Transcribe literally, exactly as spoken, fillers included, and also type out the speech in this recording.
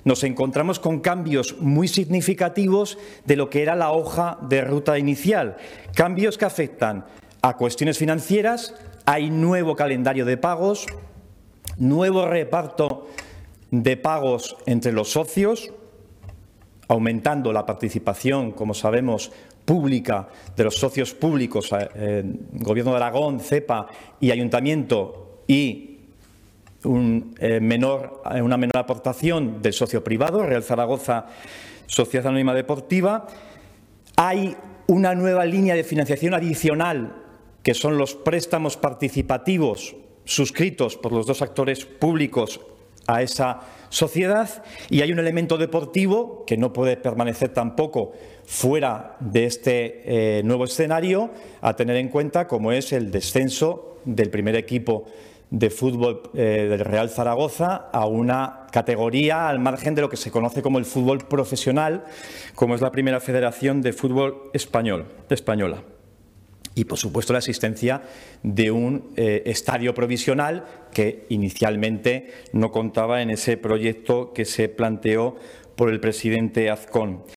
nos encontramos con cambios muy significativos de lo que era la hoja de ruta inicial. Cambios que afectan a cuestiones financieras, hay nuevo calendario de pagos, nuevo reparto de pagos entre los socios, aumentando la participación, como sabemos, pública de los socios públicos, eh, Gobierno de Aragón, CEPA y Ayuntamiento, y un, eh, menor, una menor aportación del socio privado, Real Zaragoza Sociedad Anónima Deportiva. Hay una nueva línea de financiación adicional, que son los préstamos participativos suscritos por los dos actores públicos a esa sociedad, y hay un elemento deportivo que no puede permanecer tampoco fuera de este eh, nuevo escenario a tener en cuenta, como es el descenso del primer equipo de fútbol eh, del Real Zaragoza a una categoría al margen de lo que se conoce como el fútbol profesional, como es la Primera Federación de Fútbol Español, Española. Y, por supuesto, la existencia de un eh, estadio provisional que inicialmente no contaba en ese proyecto que se planteó por el presidente Azcón.